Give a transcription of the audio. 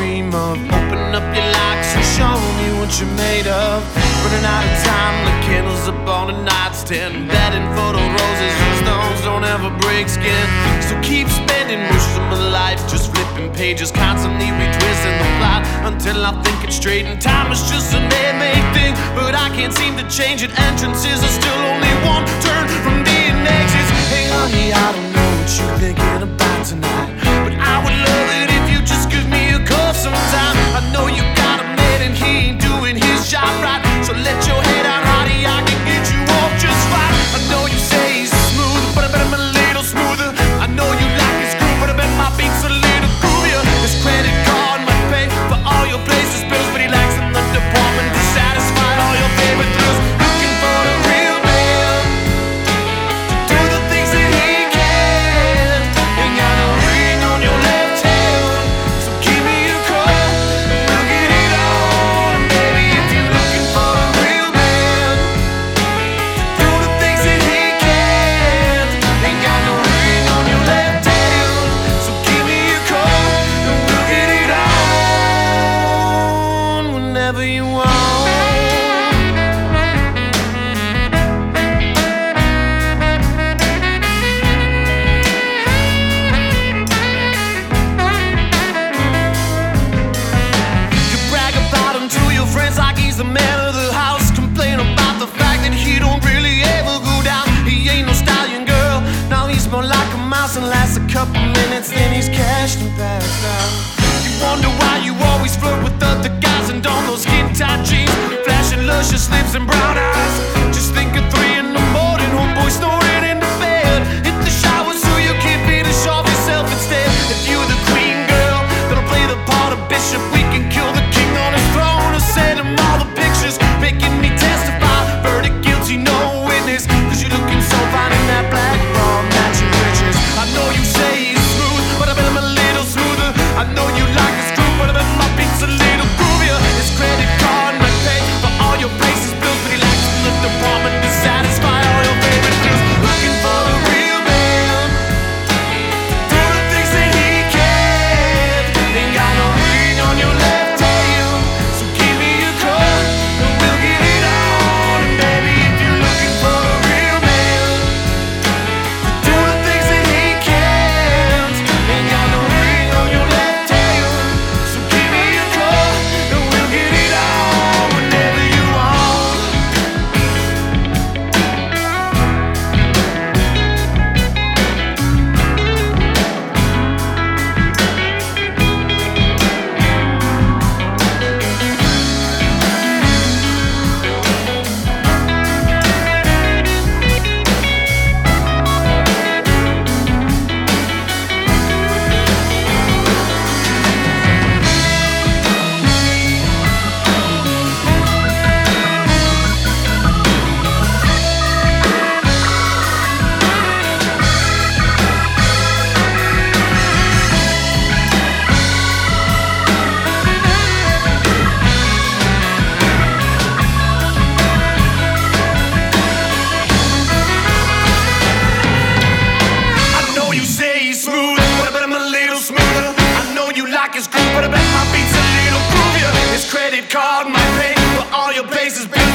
dream of. Open up your locks and show me what you're made of. Running out of time, the candles up on a nightstand. Batting photo roses, your stones don't ever break skin. So keep spending most of my life just flipping pages, constantly retwisting the plot until I think it's straight. And time is just a man-made thing, but I can't seem to change it. Entrances are still only one turn from being exits. Hey honey, I don't know what you're thinking about tonight, but I would love it if you just give me a call sometime. I know you got a man and he ain't doing his job right, so let your head out, honey, I can get you off just fine. I know you say he's smooth, but I bet I'm a little smoother. I know you like his groove, but I bet my beat's a little groovier. His credit card might pay for all your places bills, but he lacks in the department to satisfy all your favorite thrills. Looking for the real man to do the things that he can. Ain't got no ring on your left hand, so give me a call, we'll get it on. Baby, if you're looking for a real man to do the things that he can. Ain't got no ring on your left hand, so give me a call and we'll get it on whenever you want. You brag about him to your friends like he's the man of the house. Complain about the fact that he don't really ever go down. He ain't no stallion, girl. Now he's more like a mouse and lasts a couple minutes, then he's cashed and passed out. You wonder why you always flirt with other guys and don those skin-tight jeans, flashing luscious lips and brown eyes. Just think at 3 in the morning, homeboy snoring in the bed. Hit the shower so you can't finish off yourself instead. If you're the queen, girl, that'll play the part of bishop. We can kill the king on his throne or send him all the pictures, making me testify. Verdict guilty, no witness, cause you're looking so fine in that black bra, matching riches. I know you say he's smooth, but I bet I'm a little smoother. I know you like his groove, but I bet my beat's a little groovier. His credit card might pay for all your places bills, but he lacks in the department to satisfy all your favorite thrills. Looking for the real man to do the things that he can. Ain't got no ring on your left hand, so give me a call and we'll get it on. And baby, if you're looking for a real man to do the things that he can, ain't got no ring on your left hand, so give me a call and we'll get it on whenever you want. I know you say he's smooth, but I bet I'm a little smoother. I know you like his groove, but I bet my beat's a little groovier. His credit card might pay for all your places bills,